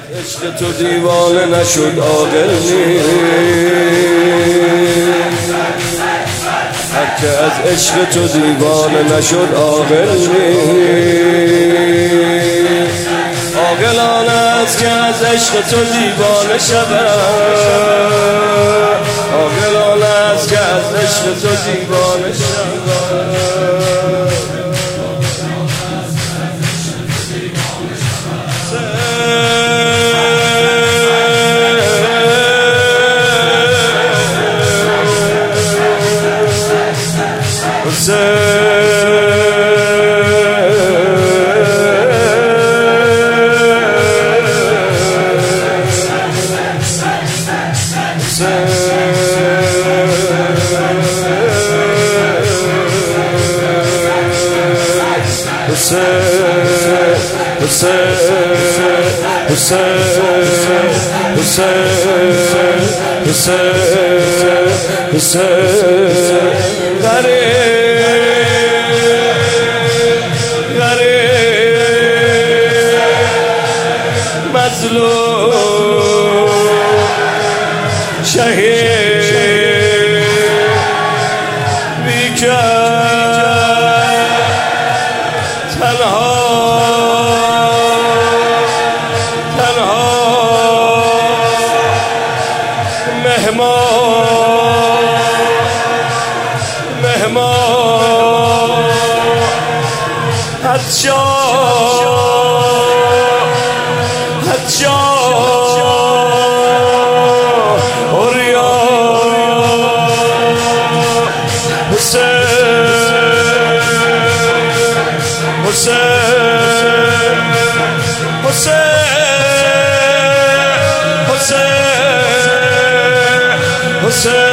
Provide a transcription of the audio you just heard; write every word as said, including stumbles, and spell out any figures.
عشق تو دیوانه نشد عاقل نیست، هر که از عشق تو دیوانه نشد عاقل نیست. عاقل آن است که از عشق تو دیوانه شود، عاقل آن است که از عشق تو دیوانه شود. مظلوم شهید بیکر تنها تنها مهمان مهمان حجا حجا اوریا حسین حسین حسین حسین حسین